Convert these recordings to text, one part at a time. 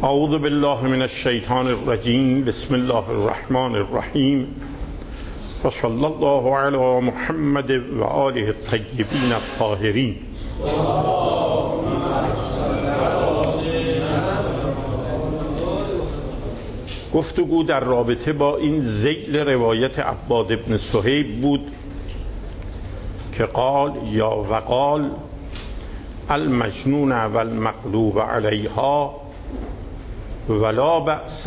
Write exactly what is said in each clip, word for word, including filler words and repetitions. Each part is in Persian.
اعوذ بالله من الشیطان الرجیم. بسم الله الرحمن الرحیم و صلی الله علی محمد و آله الطیبین الطاهرین. گفتگو در رابطه با این ذیل روایت عباد بن صهیب بود که قال یا وقال المجنون و المغلوب علیها ولا بأس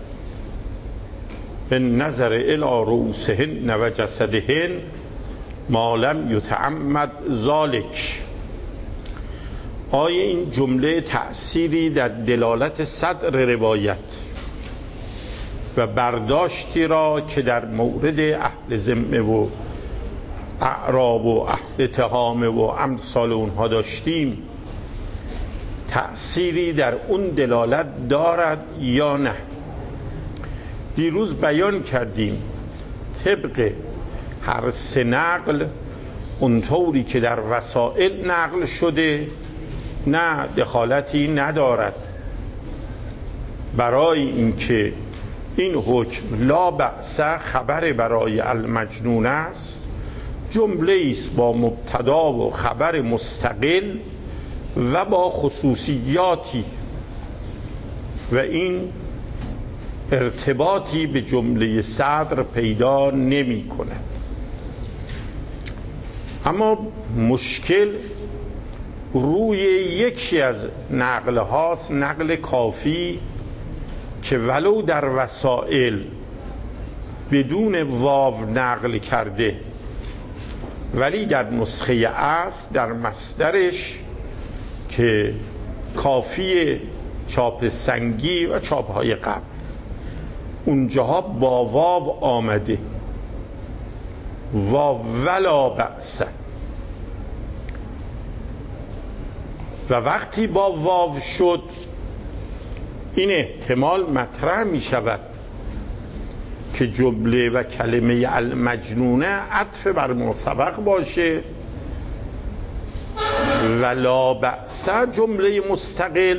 بالنظر الى رؤوسهن و جسدهن ما لم یتعمد ذلک. آیا این جمله تأثیری در دلالت صدر روایت و برداشتی را که در مورد اهل ذمه و اعراب و اهل تهامه و امثال اونها داشتیم تأثیری در اون دلالت دارد یا نه؟ دیروز بیان کردیم طبق هر سه نقل اونطوری که در وسائل نقل شده نه دخالتی ندارد برای اینکه این حکم لا بأس خبر برای المجنون است، جمله است با مبتدا و خبر مستقل و با خصوصیاتی و این ارتباطی به جمله صدر پیدا نمی کند. اما مشکل روی یکی از نقل هاست، نقل کافی که ولو در وسائل بدون واو نقل کرده ولی در نسخه اصل در مصدرش که کافی چاپ سنگی و چاپ های قبل اونجاها با واو آمده و ولا بأس، و وقتی با واو شد این احتمال مطرح می شود که جمله و کلمه المجنونه عطف بر ما سبق باشه ولا بأس جمله مستقل،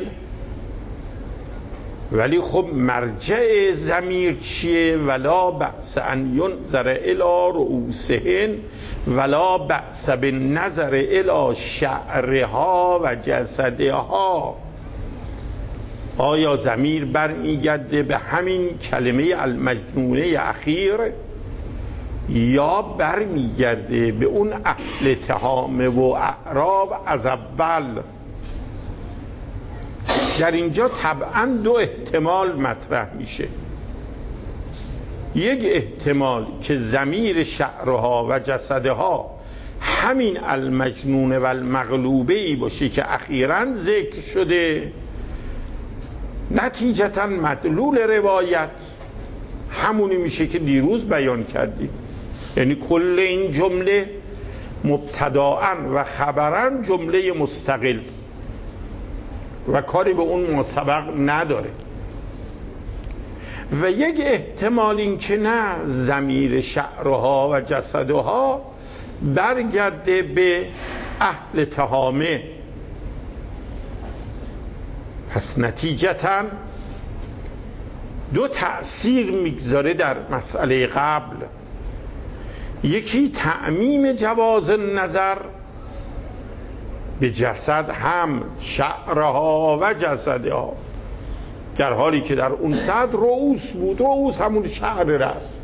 ولی خب مرجع ضمیر چیه؟ ولا بأس ان ینظر الی رؤوسهن ولا بأس بالنظر الی شعرها و جسدها. آیا ضمیر برمیگرده به همین کلمه المجنونه اخیر یا برمیگرده به اون اهل تهامه و اعراب از اول؟ در اینجا طبعا دو احتمال مطرح میشه. یک احتمال که ضمیر شعرها و جسدها همین المجنون و المغلوبه ای باشه که اخیراً ذکر شده، نتیجتاً مدلول روایت همونی میشه که دیروز بیان کردیم، یعنی کل این جمله مبتداءً و خبراً جمله مستقل و کاری به اون مسبق نداره. و یک احتمال این که نه، ضمیر شعرها و جسدها برگرده به اهل تهامه. پس نتیجتاً دو تأثیر میگذاره در مسئله قبل، یکی تعمیم جواز نظر به جسد هم شعرها و جسدها، در حالی که در اون صد رؤوس بود، رؤوس همون شعر راست،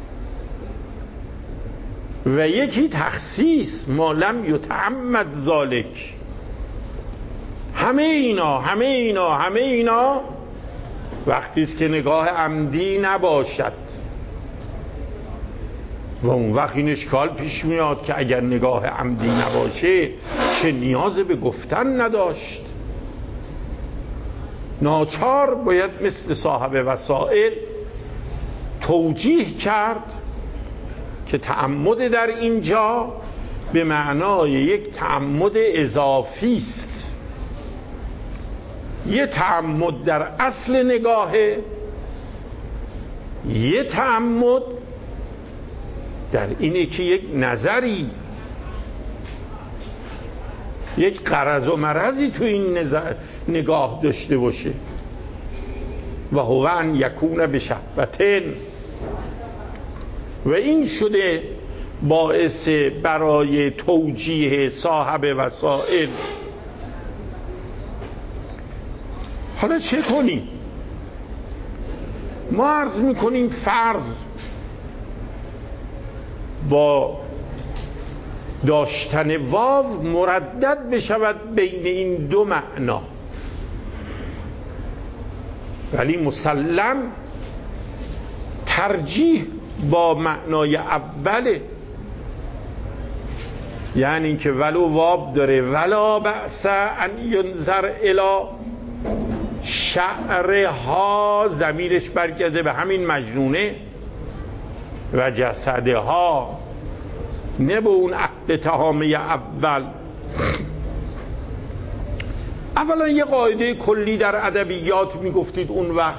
و یکی تخصیص ما لم یتعمد ذلک، همه اینا همه اینا همه اینا وقتی است که نگاه عمدی نباشد. و اون وقت این اشکال پیش میاد که اگر نگاه عمدی نباشه چه نیاز به گفتن نداشت، ناچار باید مثل صاحب وسائل توجیه کرد که تعمد در اینجا به معنای یک تعمد اضافی است. یه تعمد در اصل نگاهه، یه تعمد در اینه که یک نظری یک غرض و مرضی تو این نظر نگاه داشته باشه. و هو ان یکون بشهوتن. و این شده باعث برای توجیه صاحب وسائل. حالا چه کنیم؟ ما عرض میکنیم فرض با داشتن واو مردد بشود بین این دو معنا، ولی مسلم ترجیح با معنای اوله، یعنی که ولو واب داره ولا بأس ان ینظر الی شعرها، ضمیرش برگرده به همین مجنونه و جسدها، نه به اون عقد تهامه اول. اولا یه قاعده کلی در ادبیات میگفتید اون وقت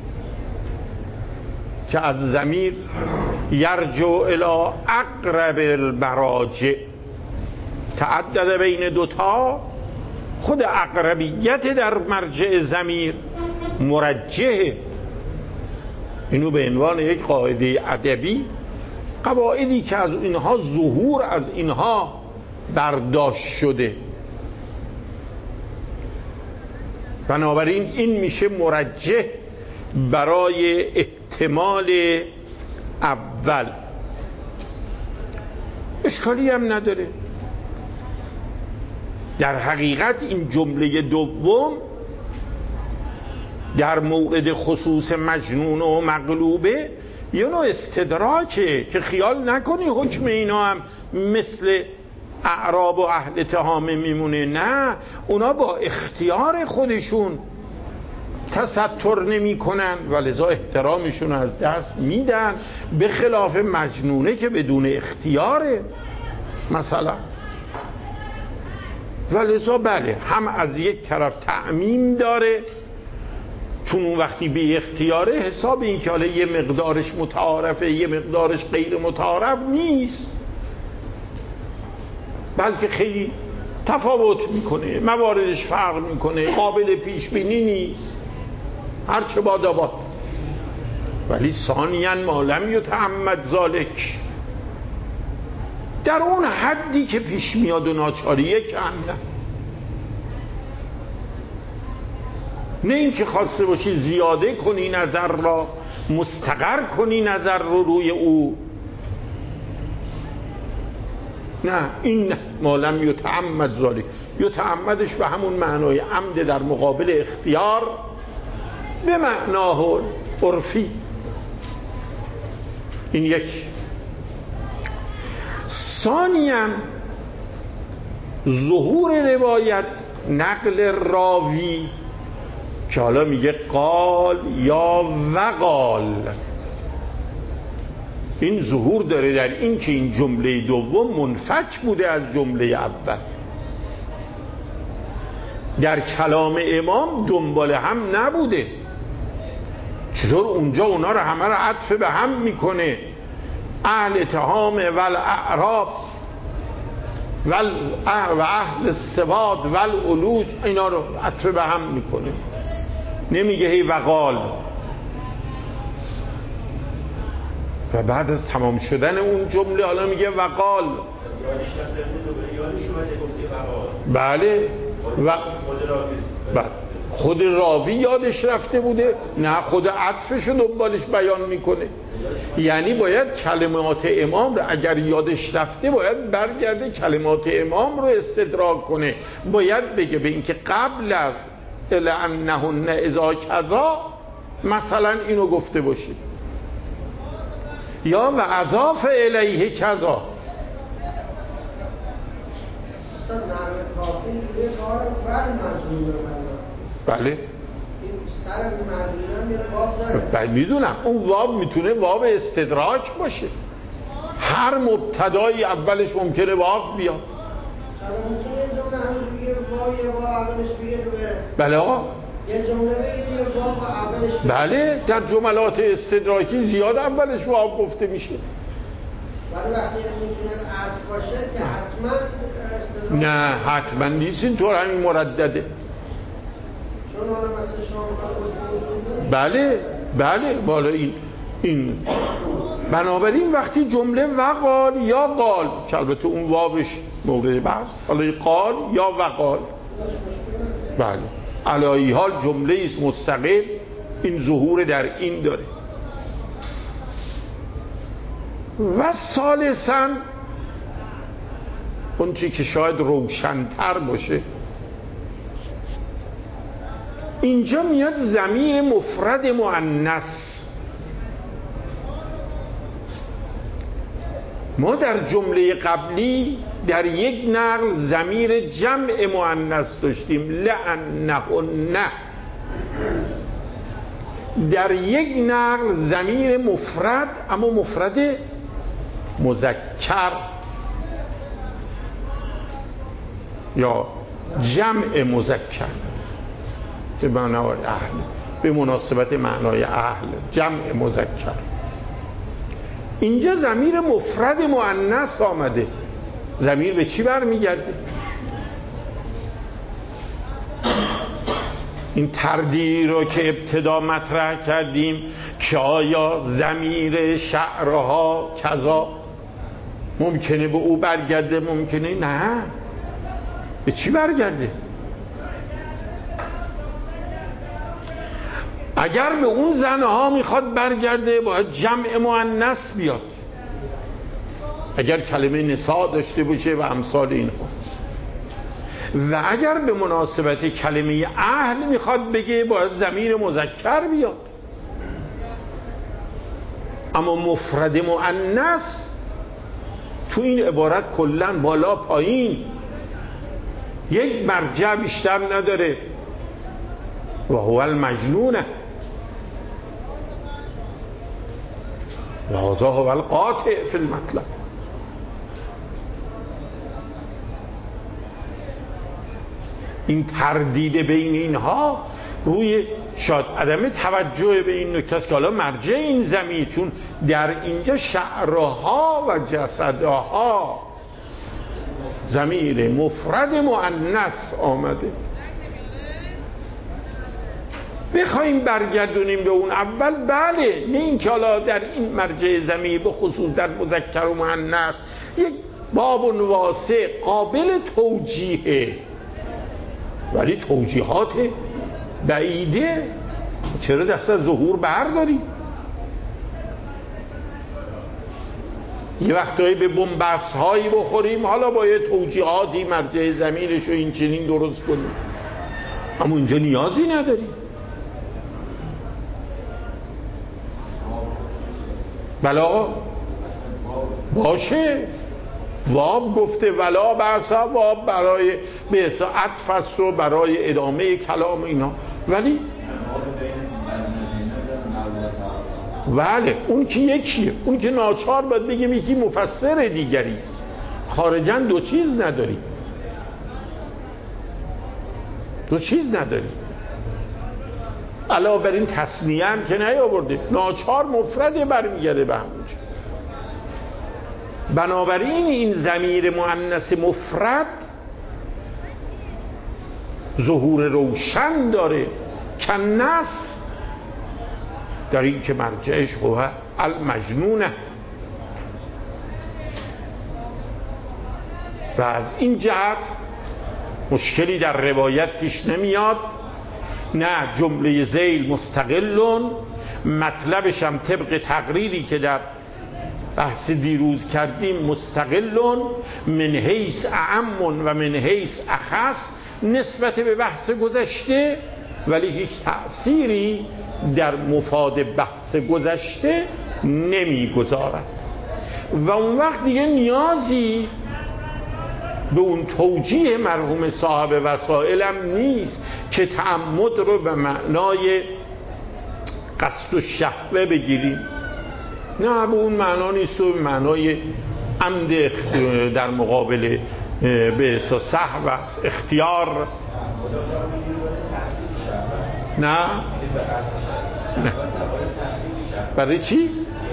که از ضمیر یرجع الی اقرب المراجع، تعدد بین دوتا، خود اقربیت در مرجع ضمیر مرجحه. اینو به عنوان یک قاعده ادبی، قواعدی که از اینها ظهور از اینها برداشت شده، بنابراین این میشه مرجح برای احتمال اول، اشکالی هم نداره. در حقیقت این جمله دوم در مورد خصوص مجنون و مغلوبه یه نوع استدراکه که خیال نکنی حکم اینا هم مثل اعراب و اهل تهامه میمونه. نه، اونا با اختیار خودشون تستر نمی کنن و لذا احترامشون از دست میدن، به خلاف مجنونه که بدون اختیاره مثلا. و لذا بله، هم از یک طرف تعمیم داره، چون اون وقتی به اختیاره حساب این که حالا یه مقدارش متعارفه یه مقدارش غیر متعارف نیست، بلکه خیلی تفاوت میکنه، مواردش فرق میکنه، قابل پیش بینی نیست، هرچه باد آباد. ولی ثانیاً ما لم یتعمد ذالک، در اون حدی که پیش میاد و ناچاریه کم، نه نه این که خواسته باشی زیاده کنی نظر را، مستقر کنی نظر رو روی او، نه، این ما لم یتعمد ذالک. یتعمدش به همون معنای عمد در مقابل اختیار به معناه عرفی. این یک. ثانیاً ظهور روایت نقل راوی که حالا میگه قال یا وقال، این ظهور داره در این که این جمله دوم منفک بوده از جمله اول. در کلام امام دنبال هم نبوده. چطور اونجا اونا رو همه رو عطف به هم میکنه، اهل تهام و الاعراب و اهل السواد و العلوج، اینا رو عطف به هم میکنه، نمیگه هی وقال. و بعد از تمام شدن اون جمله حالا میگه وقال. بله، و خود راوی یادش رفته بوده، نه خود عطفش رو دنبالش بیان میکنه. یعنی باید کلمات امام رو اگر یادش رفته باید برگرده کلمات امام رو استدراک کنه، باید بگه به اینکه قبل از لعنهن اذا کذا مثلا اینو گفته باشید، یا و اضاف الیه کذا. بله بله میدونم اون واب میتونه واب استدراک باشه، هر مبتدای اولش ممکنه واب بیاد. بله آقا، یه جمله بگید یه واب اولش بگید. بله در جملات استدراکی زیاد اولش واب گفته میشه. ولی وقتی میتونه عطف باشه که حتما استدراک نه حتما نیست اینطور، همین مردده. چون حالا مثلا شما بله بله بالا این این بنابراین وقتی جمله وقال یا قال که البته اون واوش مورد بحث، حالا قال یا وقال، بله علایی حال جمله است مستقل، این ظهور در این داره. و ثالثاً اون چی که شاید روشن‌تر باشه، اینجا میاد ضمیر مفرد مؤنث. ما در جمله قبلی در یک نقل ضمیر جمع مؤنث داشتیم، لأنهن، در یک نقل ضمیر مفرد اما مفرد مذکر یا جمع مذکر به معنای اهل، به مناسبت معنای اهل جمع مذکر. اینجا ضمیر مفرد مؤنث آمده. ضمیر به چی برمیگرده؟ این تردیدی رو که ابتدا مطرح کردیم که آیا ضمیر شعرها کذا ممکنه به او برگرده، ممکنه نه. به چی برگرده؟ اگر به اون زنها میخواد برگرده باید جمع مؤنث بیاد، اگر کلمه نساء داشته باشه و امثال اینها. و اگر به مناسبت کلمه اهل میخواد بگه باید ضمیر مذکر بیاد. اما مفرد مؤنث تو این عبارت کلن بالا پایین یک مرجع بیشتر نداره، و هو المجنونه و هذا هو القاطع فی المطلب. این تردید بین اینها روی شاید عدم توجه به این نکته است که حالا مرجع این ضمیر، چون در اینجا شعرها و جسدها ضمیر مفرد مؤنث آمده. بخوایم برگردونیم به اون اول، بله، نه اینکه حالا در این مرجع ضمیر به خصوص در مذکر و مؤنث یک باب واسع قابل توجیهه، ولی توجیهات بعیده. چرا دست از ظهور برداریم؟ یه وقتایی به بنبست هایی بخوریم، حالا باید توجیهاتی مرجع ضمیرش و این چنین درست کنیم، اما اینجا نیازی نداریم. بلا باشه، واب گفته ولا برسا، واب برای به اصلا عطف است و برای ادامه کلام اینا، ولی بله اون که یکیه، اون که ناچار باید بگیم یکی مفسر دیگری است، خارجاً دو چیز نداری، دو چیز نداری. علاوه بر این تثنیه هم که نیاورده، ناچار مفرد برمیگرده به همونجا. بنابراین این ضمیر مؤنث مفرد ظهور روشن داره، کنس در این که مرجعش هو المجنونه. و از این جهت مشکلی در روایت پیش نمیاد. نه جمله ذیل مستقلون، مطلبش هم طبق تقریری که در بحث دیروز کردیم مستقلون، من حیث اعم و من حیث اخص نسبت به بحث گذشته، ولی هیچ تأثیری در مفاد بحث گذشته نمیگذارد. و اون وقت دیگه نیازی به اون توجیه مرحوم صاحب وسائل هم نیست که تعمد رو به معنای قصد و شهوه بگیریم، نه به اون معنا نیست، و به معنای عمد در مقابل به احساس سهو است، اختیار. نه نه برای چی؟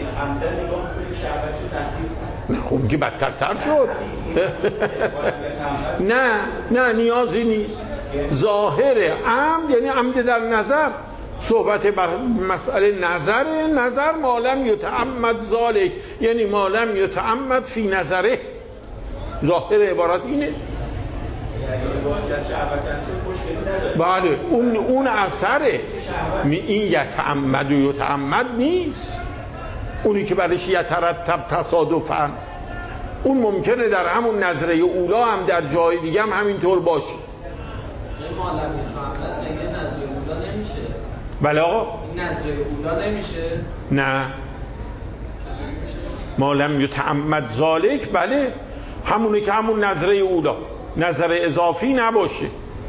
نه خب که بدتر تر شد. نه نه نیازی نیست. ظاهر عمد یعنی عمد در نظر، صحبت بر مسئله نظر، نظر مالم یتعمد ذالک یعنی مالم یتعمد فی نظره. ظاهر عبارت اینه. بله اون اون اثره، این یتعمد و یتعمد نیست، اونی که برش یترتب تصادفاً، اون ممکنه در همون نظره اولا هم در جای دیگه هم همینطور باشه. بله آقا این نظره اولا نمیشه؟ نه ما لم یتعمد ذالک، بله همونه که همون نظره اولا، نظر اضافی نباشه.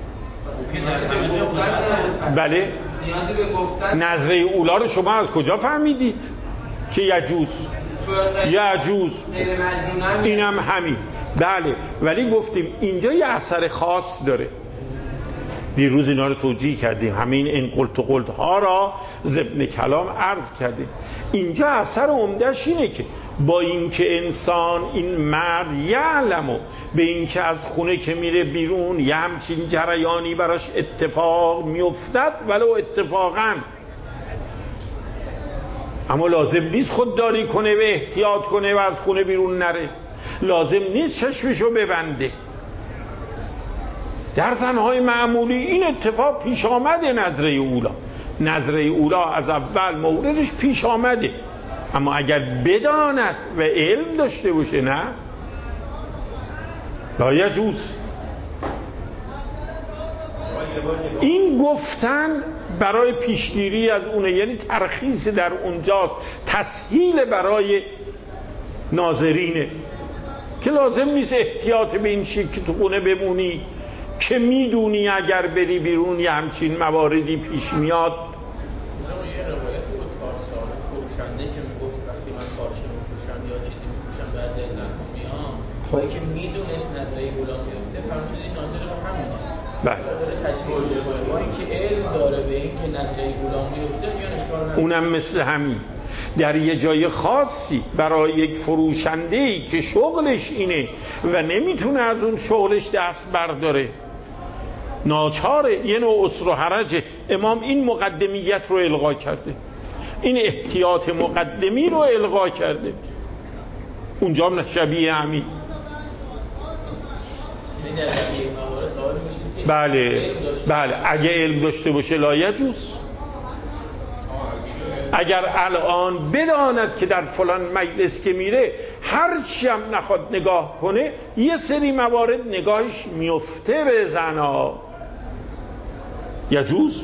بله نظره اولا رو شما از کجا فهمیدید که یجوز؟ یجوز اینم همین. بله ولی گفتیم اینجا یه اثر خاص داره، دیروز اینا رو توجیه کردیم، همین این قلت و قلت ها را ضمن کلام عرض کردیم. اینجا اثر عمدهش اینه که با اینکه انسان این مرد یعلمو به اینکه از خونه که میره بیرون یه همچین جریانی براش اتفاق میافتد ولو اتفاقا، اما لازم نیست خودداری کنه و احتیاط کنه و از خونه بیرون نره، لازم نیست چشمشو ببنده. در زنهای معمولی این اتفاق پیش آمده، نظره اولا نظره اولا از اول موردش پیش آمده، اما اگر بداند و علم داشته باشه نه لا یجوز. این گفتن برای پیشگیری از اونه، یعنی ترخیص در اونجاست، تسهیل برای ناظرینه که لازم نیست احتیاط به این شکل که تو خونه بمونی که میدونی اگر بری بیرون یه همچین مواردی پیش میاد. یه روایت بود پارسال فروشنده که میگفت وقتی من پارچه میفروشم یا چیزی میفروشم بعضی از زنها میام خواهی که میدونست نظره اولا میفته فرمودید ناظر رو همونه. بله داره تشکیل کنه با اینکه علم داره به اینکه نظره اولا میفته یا اشکال نداره. اونم مثل همین در یه جای خاصی برای یک فروشنده‌ای که شغلش اینه و نمیتونه از اون شغلش دست برداره، ناچاره، یه نوع اسر و حرجه، امام این مقدمیت رو الغا کرده، این احتیاط مقدمی رو الغا کرده. اونجا هم شبیه همین. بله بله اگه علم داشته باشه لا یجوز. اگر الان بداند که در فلان مجلس که میره هرچی هم نخواد نگاه کنه یه سری موارد نگاهش میفته به زنا، یجوز؟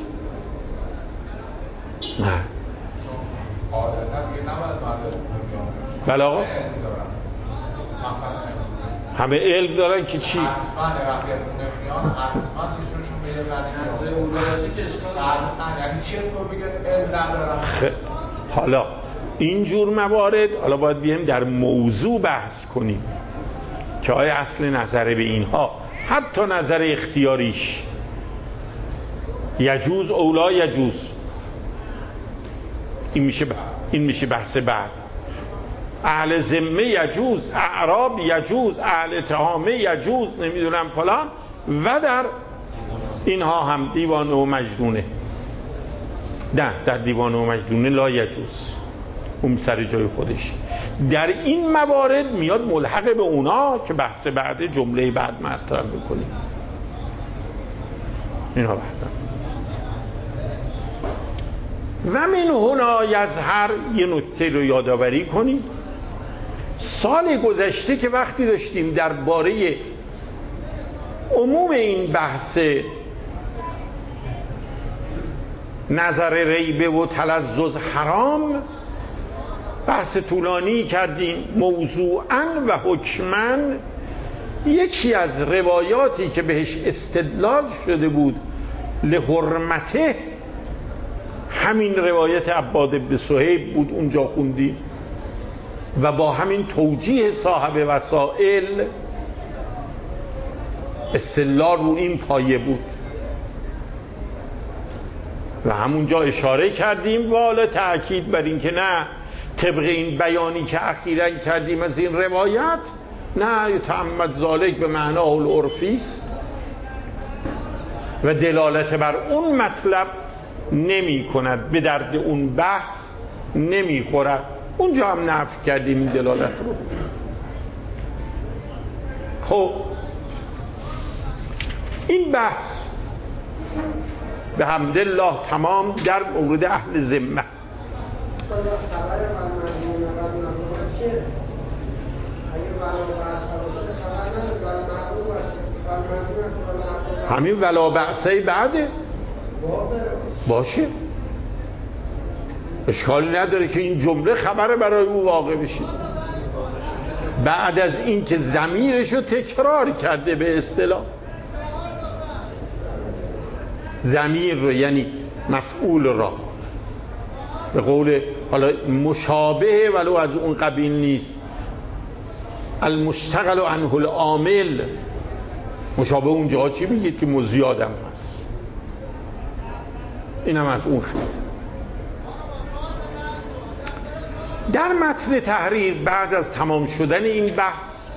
نه. بله آقا همه علم دارن که چی؟ حالا اینجور موارد حالا باید بیایم در موضوع بحث کنیم که آیا اصل نظر به اینها حتی نظر اختیاریش یجوز اولا یجوز، این میشه ب... این میشه بحث بعد. اهل ذمه یجوز، اعراب یجوز، اهل تهامه یجوز، نمیدونم فلان، و در اینها هم دیوانه و مجنونه. نه در دیوانه و مجنونه لا یجوز، اون سر جای خودش. در این موارد میاد ملحق به اونا که بحث بعد جمله بعد مطرح میکنیم. اینها بعد و من هنا یظهر. یه نکته رو یادآوری کنیم، سال گذشته که وقتی داشتیم درباره عموم این بحث نظر ریبه و تلذذ حرام بحث طولانی کردیم، موضوعاً و حکماً یکی از روایاتی که بهش استدلال شده بود لحرمته همین روایت عباد بن صهیب بود، اونجا خوندیم و با همین توجیه صاحب وسائل استدلال رو این پایه بود و همونجا اشاره کردیم والا تأکید بر این که نه طبق این بیانی که اخیراً کردیم از این روایت نه یتعمد ذالک به معناه العرفی است، و دلالت بر اون مطلب نمی کند، به درد اون بحث نمی خورد. اونجا هم نفی کردیم این دلالت رو. خب این بحث به حمدالله تمام در مورد اهل ذمه. همین ولا بأسه بعده باشه، اشکالی نداره که این جمله خبر برای او واقع بشه بعد از این که ضمیرش رو تکرار کرده. به اصطلاح ضمیر رو یعنی مفعول را به قول حالا مشابه ولو از اون قبیل نیست، المشتغل عنه العامل، مشابه اونجا چی میگید که مزیادم هست، این هم از اون خیلی. در متن تحریر بعد از تمام شدن این بحث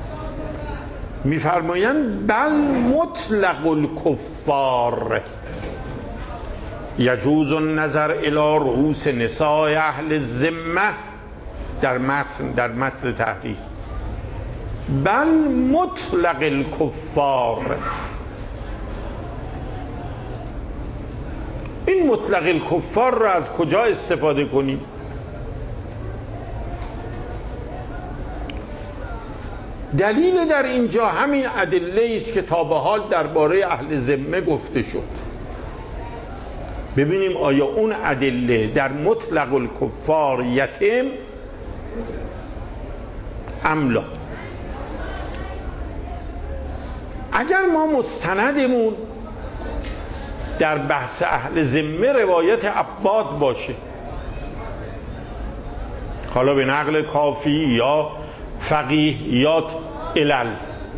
میفرمایند بل مطلق الکفار یجوز النظر الی رؤوس نساء اهل الذمه. در متن در متن تحریر بل مطلق الکفار، این مطلق الکفار را از کجا استفاده کنیم؟ دلیل در اینجا همین ادله است که تا به حال درباره اهل ذمه گفته شد. ببینیم آیا اون ادله در مطلق الکفار یتم ام لا. اگر ما مستندمون در بحث اهل ذمه روایت عباد باشه، حالا به نقل کافی یا فقیه یا علل،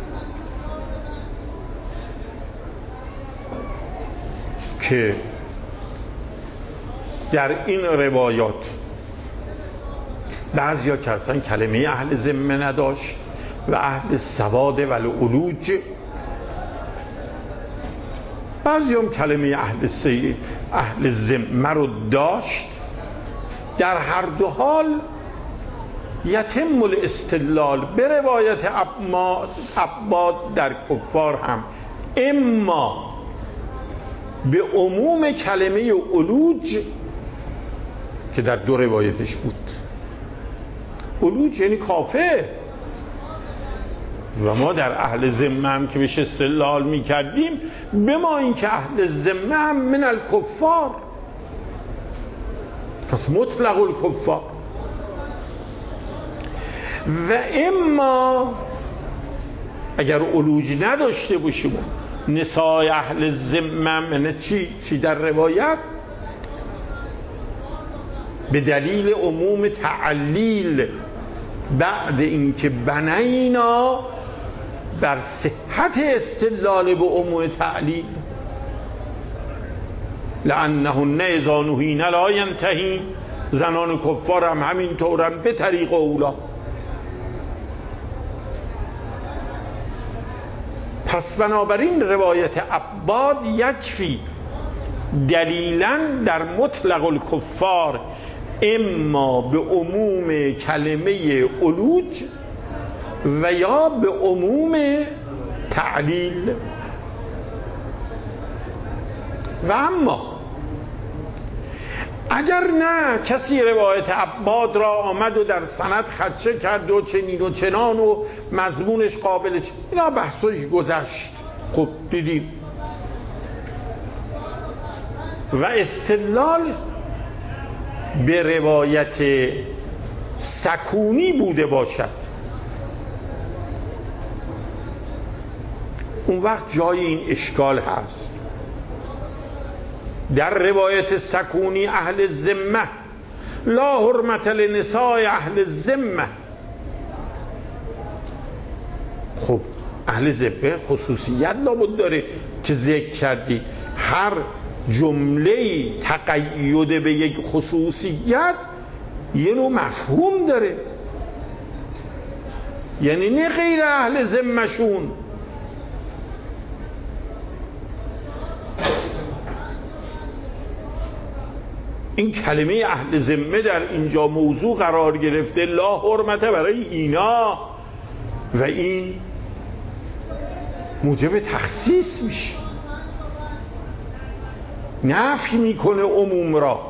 که در این روایات بعضیا که اصلا کلمه اهل ذمه نداشت و اهل سواد و العلوج، بعضی هم کلمه اهل سی اهل ذمه رو داشت، در هر دو حال یتم الاستدلال به روایت عباد در کفار هم اما به عموم کلمه علوج که در دو روایتش بود. علوج یعنی کافر، و ما در اهل ذمه هم که بهش استدلال می کردیم به ما این که اهل ذمه هم من الکفار، پس مطلق الکفار. و اما اگر علوج نداشته باشیم نساء اهل ذمه من چی؟ چی در روایت به دلیل عموم تعلیل بعد اینکه بنینا بر صحت استدلال به عموم تعلیل لأنهن اذا نهین لا ینتهین، زنان کفار هم همین طورن به طریق اولا. پس بنابراین روایت عباد یکفی دلیلاً در مطلق الکفار اما به عموم کلمه علوج و یا به عموم تعلیل. و اما اگر نه کسی روایت عباد را آمد و در سند خدشه کرد و چنین و چنان و مضمونش قابل، اینا بحثش گذشت، خب دیدیم. و استدلال به روایت سکونی بوده باشد، اون وقت جای این اشکال هست. در روایت سکونی اهل ذمه لا حرمت لنساء اهل ذمه، خب اهل ذمه خصوصیت لابد داره که ذکر کردید. هر جمله تقید به یک خصوصیت یه نوع مفهوم داره، یعنی نه غیر اهل ذمه شون. این کلمه اهل ذمه در اینجا موضوع قرار گرفته، لا حرمت برای اینا، و این موجب تخصیص میشه، نفی میکنه عموم را.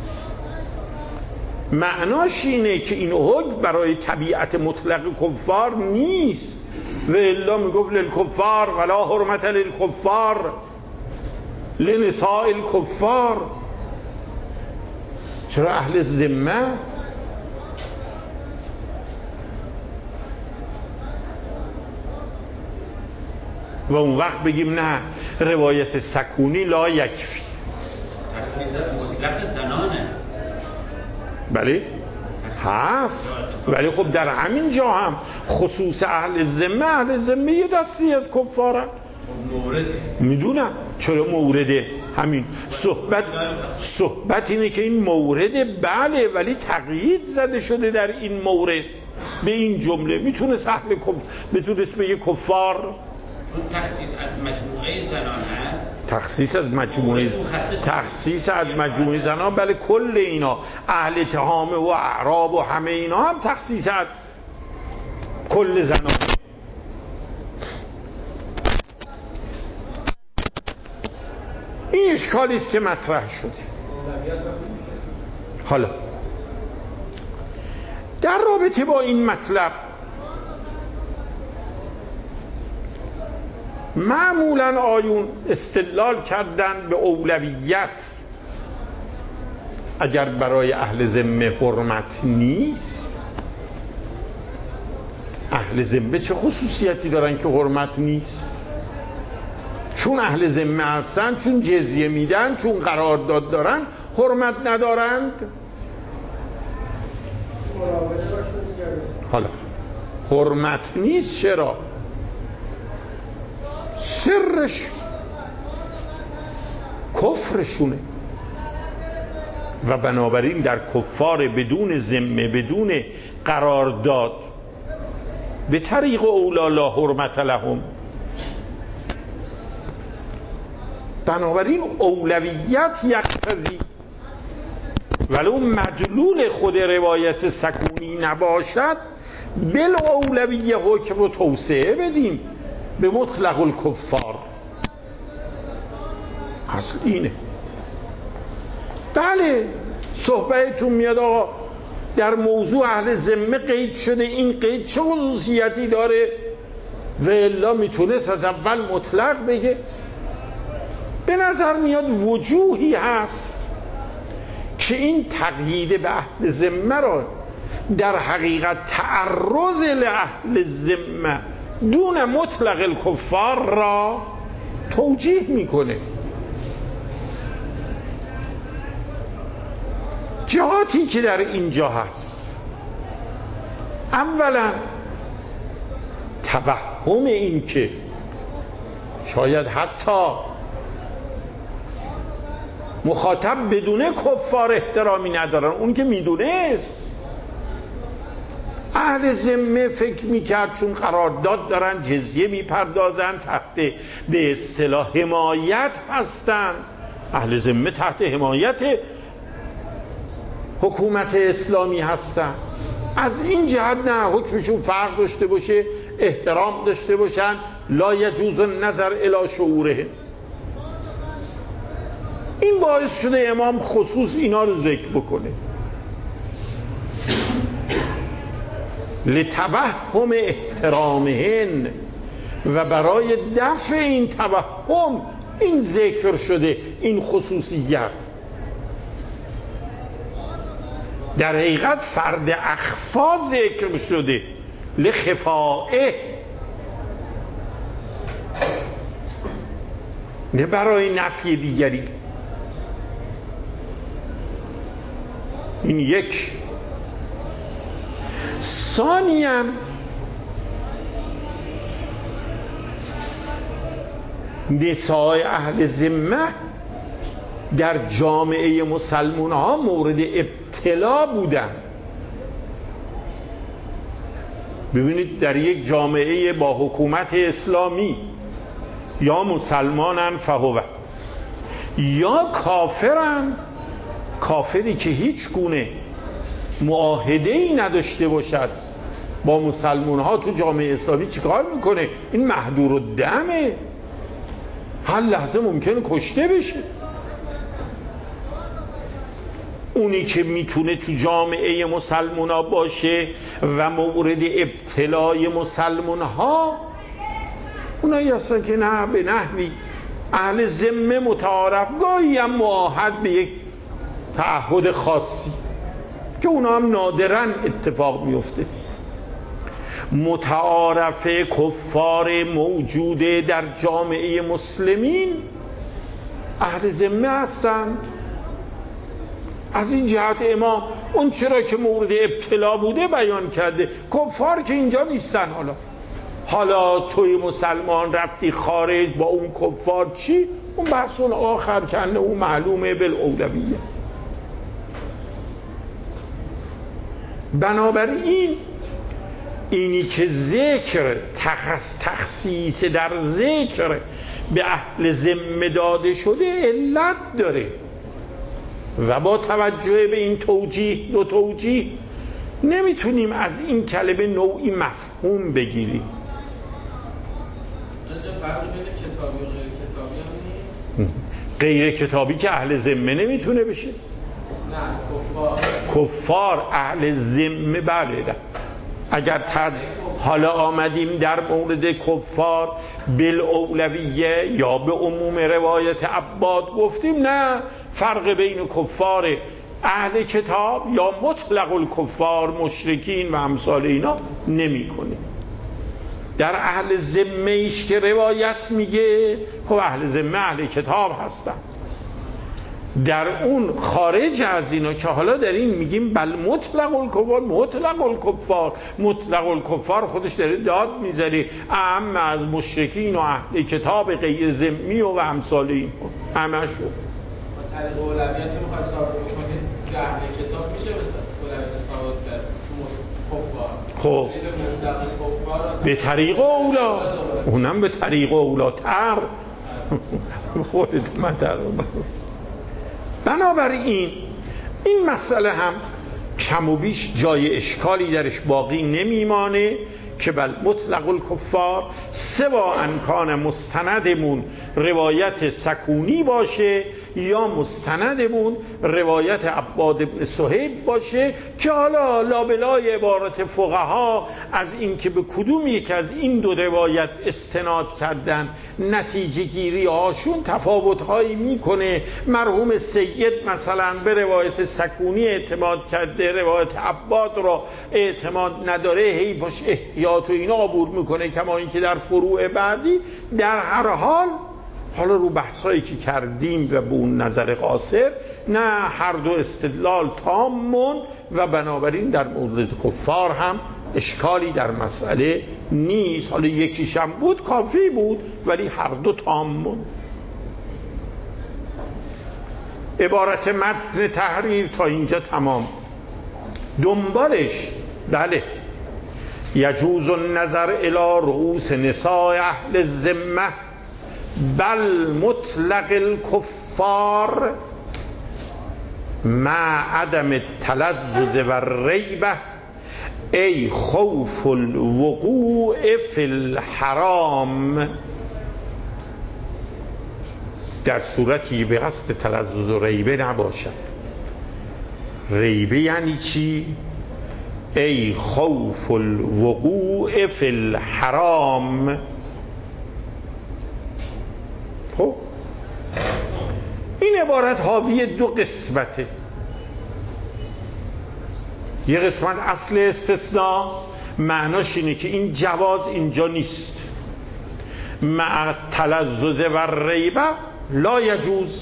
معناش اینه که این حکم برای طبیعت مطلق کفار نیست، و الا میگفت للکفار ولا حرمت للکفار لنساء الکفار. چرا اهل ذمه؟ و اون وقت بگیم نه، روایت سکونی لا یکفی. تخصیص از مطلق زنانه. بله هست، ولی خب در همین جا هم خصوص اهل ذمه، اهل ذمه یه دستی از کفارن. مورده میدونم چرا مورده، همین صحبت صحبت اینه که این مورده، بله، ولی تقیید زده شده در این مورد به این جمله. میتونست اهل کف میتونست بگه کفار، چون تخصیص از مجموعه زنان هست. تخصیص از مجموعه تخصیص از مجموعه زنان، بله، کل اینا، اهل تهامه و اعراب و همه اینا هم تخصیص از کل زنان. این اشکالی است که مطرح شده. حالا در رابطه با این مطلب معمولا آیون استدلال کردن به اولویت. اگر برای اهل ذمه حرمت نیست، اهل ذمه چه خصوصیتی دارن که حرمت نیست؟ چون اهل ذمه هستن، چون جزیه میدن، چون قرارداد دارن، حرمت ندارند. حالا حرمت نیست، چرا؟ سرش کفرشونه، و بنابراین در کفار بدون ذمه، بدون قرارداد، به طریق اولا لا حرمت لهم. بنابراین اولویت یقتضی، ولو مدلول خود روایت سکونی نباشد، بل اولویه حکم رو توسعه بدیم به مطلق الکفار. اصل اینه. بله صحبتتون میاد آقا در موضوع اهل ذمه قید شده، این قید چه خصوصیتی داره؟ و الا میتونست از اول مطلق بگه. به نظر میاد وجوهی هست که این تقیید به اهل ذمه را در حقیقت تعرض لاهل ذمه دون مطلق الکفار را توجیه میکنه. جهاتی که در اینجا هست، اولا توهم این که شاید حتی مخاطب بدون کفار احترامی ندارن، اون که میدونست. اهل ذمه فکر میکرد چون قرارداد دارن، جزیه میپردازن، تحت به اصطلاح حمایت هستن. اهل ذمه تحت حمایت حکومت اسلامی هستن. از این جهت نه، حکمشون فرق داشته باشه، احترام داشته باشن، لا یجوز النظر الی شعوره. این باعث شده امام خصوص اینا رو ذکر بکنه، لتوهم احترامهن، و برای دفع این توهم این ذکر شده، این خصوصیت. در حقیقت فرد اخفا ذکر شده، لخفائه، نه برای نفی دیگری. این یک. ثانیاً نساء اهل ذمه در جامعه مسلمان ها مورد ابتلا بودن. ببینید در یک جامعه با حکومت اسلامی، یا مسلمانن فهوه، یا کافرن، کافری که هیچ گونه معاهده‌ای نداشته باشد با مسلمان ها تو جامعه اسلامی چیکار میکنه؟ این محدور الدمه، هر لحظه ممکنه کشته بشه. اونی که میتونه تو جامعه مسلمان ها باشه و مورد ابتلای مسلمان ها اونایی هستن که نه به نحوی اهل ذمه متعارف، گاهی هم معاهد به یک تعهد خاصی که اونا هم نادرا اتفاق میفته. متعارف کفار موجوده در جامعه مسلمین اهل ذمه هستند. از این جهت امام اون چرا که مورد ابتلا بوده بیان کرده. کفار که اینجا نیستن. حالا حالا توی مسلمان رفتی خارج با اون کفار چی؟ اون بحث اون آخر کنه، اون معلومه بالاولویه. بنابراین اینی که ذکر تخص تخصیص در ذکر به اهل ذمه داده شده علت داره و با توجه به این توجیه، دو توجیه، نمیتونیم از این کلمه نوعی مفهوم بگیریم. غیر کتابی که اهل ذمه نمیتونه بشه. نه کفار کفار اهل ذمه بله. اگر تد حالا آمدیم در مورد کفار بالاولویه یا به عموم روایت عباد گفتیم نه فرق بین کفار اهل کتاب یا مطلق الکفار مشرکین و امثال اینا نمی کنیم. در اهل ذمه ایش که روایت میگه خب اهل ذمه اهل کتاب هستن. در اون خارج از اینا که حالا در این میگیم بل مطلق الکفار، مطلق الکفار مطلق الکفار خودش داره داد میذاره اهم از مشرکین و اهل کتاب غیر ذمی و امثال این همه شو طریق اولویت میخواد ثابت بکنه که اهل کتاب میشه مثلا اولویت ثابت کرد کفار. خب به طریق اولا، اونم به طریق اولاتر خودت مدر. بنابراین این مسئله هم کم و بیش جای اشکالی درش باقی نمیمانه که بل مطلق الکفار سوا انکان مستندمون روایت سکونی باشه یا مستندمون روایت عباد بن صهیب باشه که حالا لابلای عبارت فقها از این که به کدوم یک از این دو روایت استناد کردن نتیجه گیری هاشون تفاوت هایی میکنه. مرحوم سید مثلا به روایت سکونی اعتماد کرده، روایت عباد را اعتماد نداره، هی باش احتیاط و اینا عبور میکنه کما این که در فروع بعدی. در هر حال حالا رو بحثایی که کردیم و به اون نظر قاصر نه هر دو استدلال تامون و بنابراین در مورد کفار هم اشکالی در مسئله نیست. حالا یکیشم بود کافی بود ولی هر دو تامون. عبارت متن تحریر تا اینجا تمام. دنبالش بله یجوز النظر الی رؤوس نساء اهل الذمه بل مطلق الکفار مع عدم التلذذ و الریبه ای خوف الوقوع فی الحرام، در صورتی به قصد تلذذ و ریبه نباشد. ریبه یعنی چی؟ ای خوف الوقوع فی الحرام. خب این عبارت حاوی دو قسمته. یه قسمت اصل استثناء معناش اینه که این جواز اینجا نیست، مع تلذذ و ریبه لا یجوز.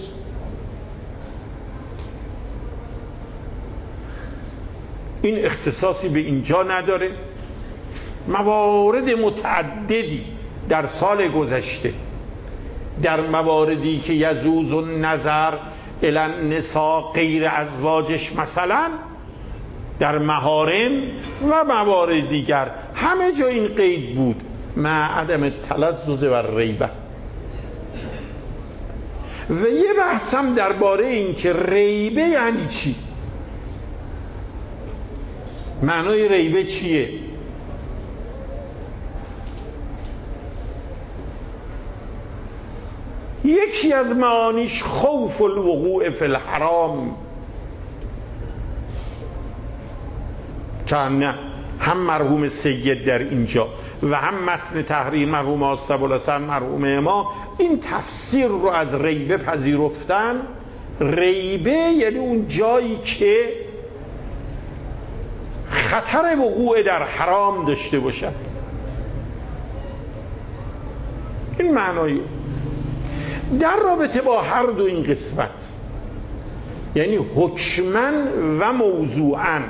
این اختصاصی به اینجا نداره. موارد متعددی در سال گذشته در مواردی که یجوز النظر الی النساء غیر ازواجش مثلا در محارم و موارد دیگر همه جا این قید بود مع عدم تلذذ و ریبه. و یه بحثم درباره این که ریبه یعنی چی، معنای ریبه چیه. یکی از معانیش خوف الوقوع فی الحرام، که نه هم مرحوم سید در اینجا و هم متن تحریر مرحوم آصف الحسن مرحوم امام این تفسیر رو از ریبه پذیرفتن. ریبه یعنی اون جایی که خطر وقوع در حرام داشته باشد. این معنایی در رابطه با هر دو این قسمت، یعنی حکماً و موضوعاً.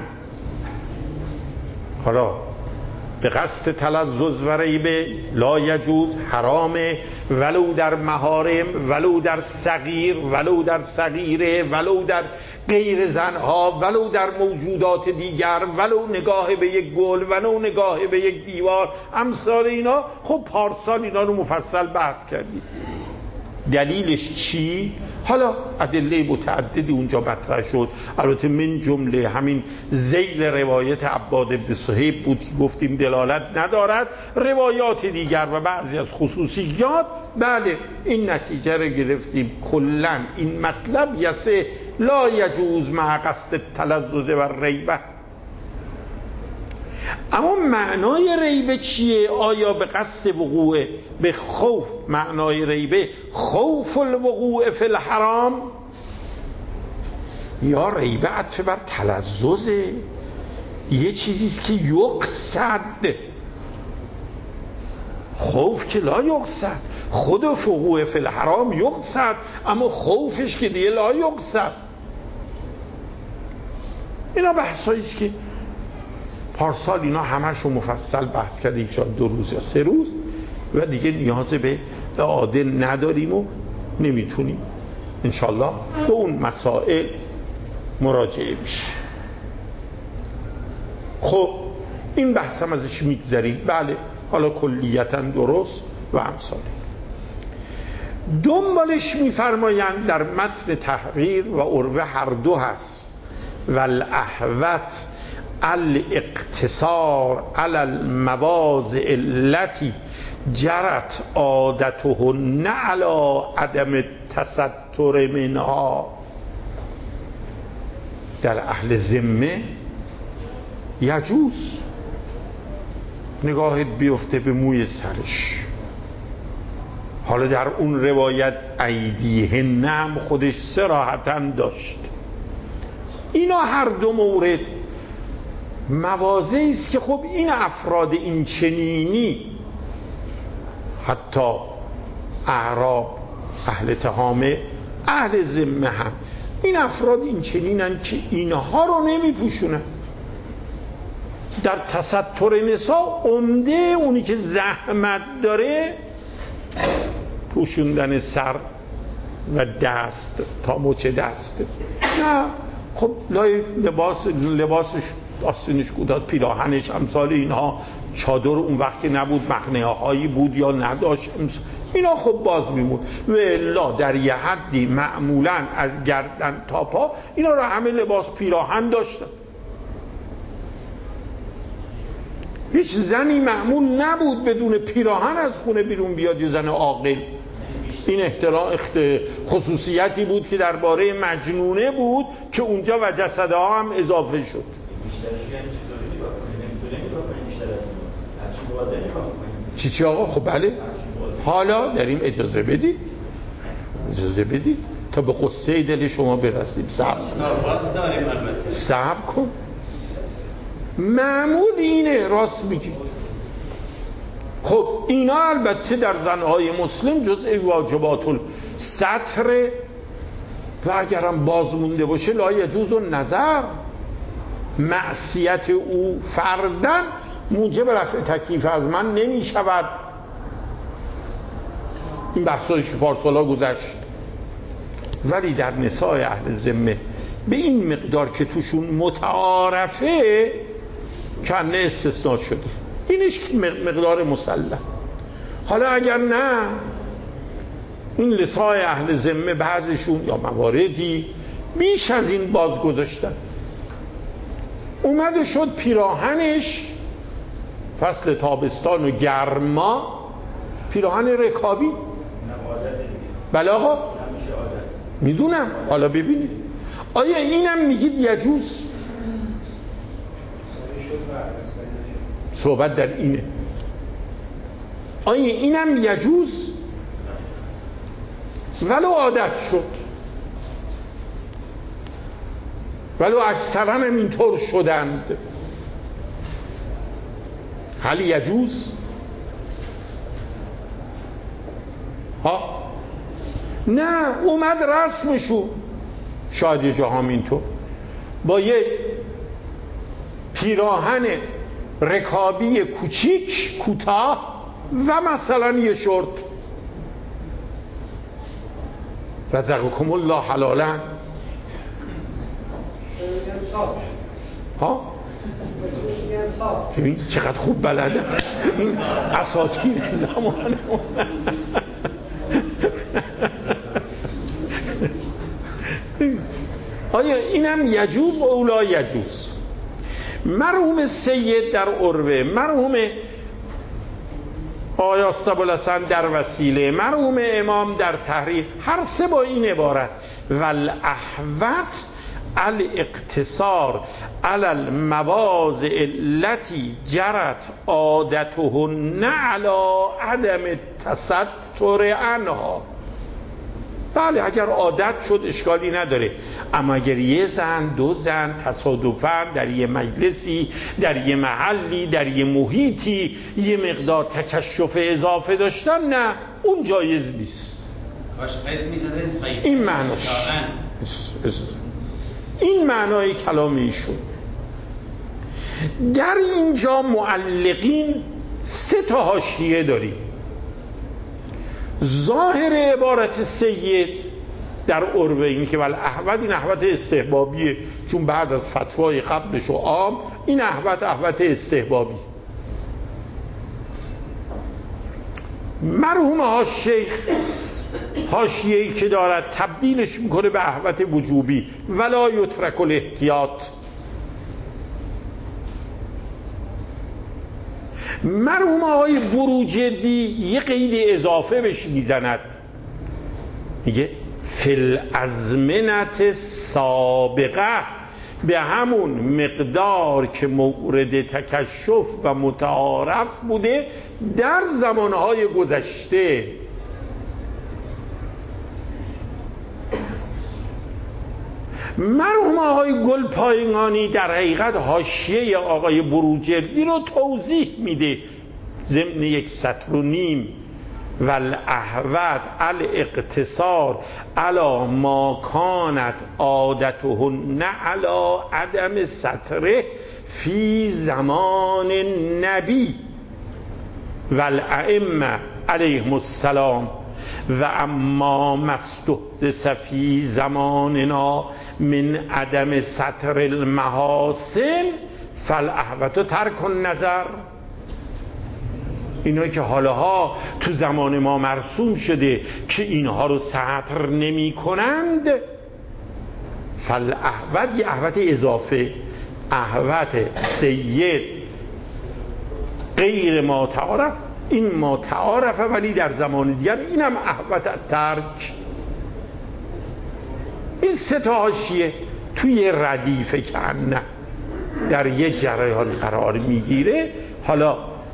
حالا به قصد تلذذ و ریبه لا یجوز، حرامه، ولو در محارم، ولو در صغیر، ولو در صغیره، ولو در غیر زنها، ولو در موجودات دیگر، ولو نگاه به یک گل، ولو نگاه به یک دیوار، امثال اینا. خب پارسال اینا رو مفصل بحث کردیم. دلیلش چی؟ حالا ادله متعددی اونجا مطرح شد، البته من جمله همین ذیل روایت عباد بن صهیب بود که گفتیم دلالت ندارد، روایات دیگر و بعضی از خصوصیات. بله این نتیجه رو گرفتیم کلن این مطلب یسه لا یجوز مع قصد تلذذ و ریبه. اما معنای ریبه چیه؟ آیا به قصد وقوع به خوف، معنای ریبه خوف الوقوع فی الحرام، یا ریبه عطف بر تلذذه، یه چیزیست که یقصد، خوف که لا یقصد، خود وقوع فی الحرام یقصد اما خوفش که دیگه لا یقصد. اینا بحثاییست که پارسال اینا همش رو مفصل بحث کردیم، شاید دو روز یا سه روز، و دیگه نیاز به اعاده نداریم و نمیتونیم انشالله به اون مسائل مراجعه میشه. خب این بحث هم ازش میگذریم. بله حالا کلیتا درست و امثاله. دنبالش میفرمایند در متن تحریر و عروه هر دو هست، والاحوط الاقتصار على المواضع التي جرت عادتهن على عدم التستر منها. در اهل ذمه یجوز نگاهت بیفته به موی سرش. حالا در اون روایت ایدیهن هم خودش صراحتاً داشت. اینا هر دو مورد مواضعی است که خب این افراد این چنینی، حتی اعراب، اهل تهامه، اهل ذمه هم، این افراد این چنینن که اینها رو نمی پوشونن. در تستر نساء عمده اونی که زحمت داره پوشوندن سر و دست تا مچ دست. نه خب لای لباس لباسش آستینش کوتاه، پیراهنش امثال اینها، چادر اون وقت نبود، مخنه هایی بود یا نداشت، اینا خب باز میمون. و الا در یه حدی معمولا از گردن تا پا اینا رو همه لباس پیراهن داشتن. هیچ زنی معمول نبود بدون پیراهن از خونه بیرون بیاد، یه زن عاقل. این احترام خصوصیتی بود که درباره مجنونه بود که اونجا و جسدها هم اضافه شد. چی چی آقا؟ خب بله حالا داریم اجازه بدید اجازه بدید تا به قصه دل شما برسیم. صبر صبر کن. معمول اینه، راست میگی. خب اینا البته در زنهای مسلم جزء واجبات الستر و اگرم باز مونده باشه لا یجوز النظر، معصیت او فردن موجب رفع تکلیف از من نمی شود. این بحثایش که پارسالا گذشت. ولی در نساء اهل ذمه به این مقدار که توشون متعارفه کنه استثناء شده، اینش که مقدار مسلح. حالا اگر نه این لسای اهل ذمه بعضشون یا مواردی بیش از این باز گذاشتن. اومده شد پیراهنش فصل تابستان و گرما پیراهن رکابی. بله آقا میدونم. حالا ببینید آیا اینم میگید یجوز؟ صحبت در اینه آیا اینم یجوز؟ ولو عادت شد، ولو اکثرا هم اینطور شدند، هل یجوز؟ ها نه، اومد رسمشو شاید یه جاها اینطور با یه پیراهن رکابی کوچیک کوتاه و مثلا یه شورت، رزقکم الله حلالا. ها ببین چقدر خوب بلده این اساطیر زمان. آیا اینم یجوز و اولا یجوز؟ مرحوم سید در عروه، مرحوم آقای استابالحسن در وسیله، مرحوم امام در تحریر، هر سه با این عبارت والاحوط الاقتصار علی المواضع التي جرت عادتهن علی عدم التستر عنها. بله اگر عادت شد اشکالی نداره، اما اگر یه زن دو زن تصادفاً در یه مجلسی در یه محلی در یه محیطی یه مقدار تکشف اضافه داشتن، نه اون جایز نیست. این معناش، این معنای کلام ایشون. در اینجا معلقین سه تا حاشیه داریم. ظاهر عبارت سید در عروه اینه که ول احوط، این احوط استحبابیه، چون بعد از فتوای قبلش و عام این احوط احوط استحبابی. مرحوم ها شیخ حاشیه‌ای که دارد تبدیلش میکنه به احوط وجوبی، ولا یترک الاحتیاط. مرحوم آقای بروجردی یه قید اضافه بهش میزند، میگه فی الازمنة سابقه، به همون مقدار که مورد تکشف و متعارف بوده در زمانهای گذشته. مرحوم آقای گلپایگانی در حقیقت حاشیه آقای بروجردی رو توضیح میده ضمن یک سطر و نیم. والاحوط الاقتصار علی ما کانت عادتهن علی عدم ستره فی زمان النبی والائمه علیهم السلام و اما مستحدث فی زماننا من عدم ستر المحاسن فالاحوط ترک النظر. اینایی که حالها تو زمان ما مرسوم شده که اینها رو ستر نمی کنند، فالاحوط یه احوط اضافه، احوط سید غیر ما تعارف، این ما تعارفه ولی در زمان دیگر اینم احوط ترک. این سه تا حاشیه توی ردیفه که نه در یه جریان قرار میگیره. حالا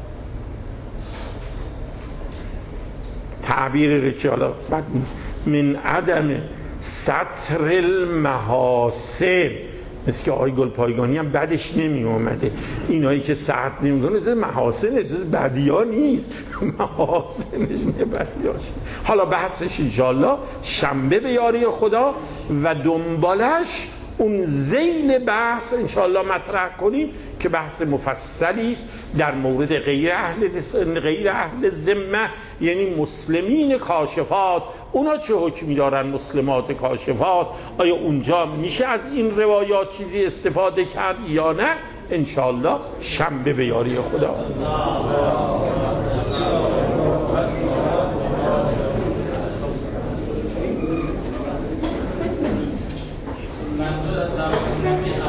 تعبیر رو که حالا بد نیست، من عدم ستر المحاسن، مثل که آقای گلپایگانی هم بدش نمی اومده اینایی که سطر نمی کنه، جز محاسن جز بدیا نیست، محاسنش نه بدیاش. حالا بحثش انشاءالله شنبه به یاری خدا و دنبالش اون ذیل بحث انشاءالله مطرح کنیم که بحث مفصلی است در مورد غیر اهل غیر اهل ذمه، یعنی مسلمین کاشفات. اونا چه حکمی دارن مسلمات کاشفات؟ آیا اونجا میشه از این روایات چیزی استفاده کرد یا نه؟ انشاءالله شنبه به یاری خدا.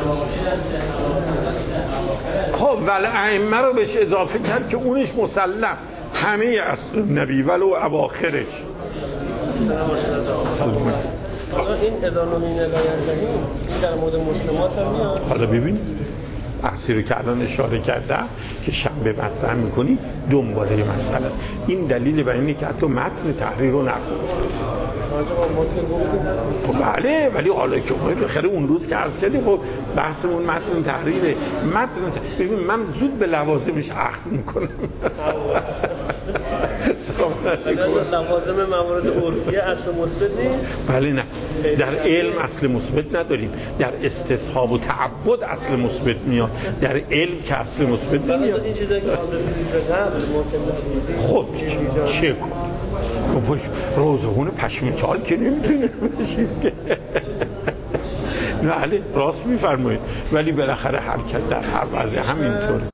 خب ولی ائمه رو بهش اضافه کرد که اونش مسلم همه اصل نبی ولو اواخرش. سلام. حالا این ازانومین الایندهی این در مورد مسلمات هم میاد. حالا ببین بحثی رو که الان اشاره کردم که شنبه مطرح میکنی دنباله مسئله است. این دلیل بر اینه که حتی متن تحریر رو نخوند. خب بله، ولی حالا که ما بخره اون روز که عرض کردیم خب بحثمون متن تحریره. متن تحریر. ببین من زود به لوازمش اخذ میکنم. لوازم موارد عرفیه اصل مثبت نیست؟ بله نه، در علم اصل مثبت نداریم، در استصحاب و تعبد اصل مثبت میاد، در علم که اصل مثبت نمیاد. این چیزایی که آن رسیدید به قبل ممکن خود چه کن پش روزخونه پشم چال که نمیتونه بشیم که نه راست میفرمایید، ولی بالاخره هر کس در هر وضع همینطور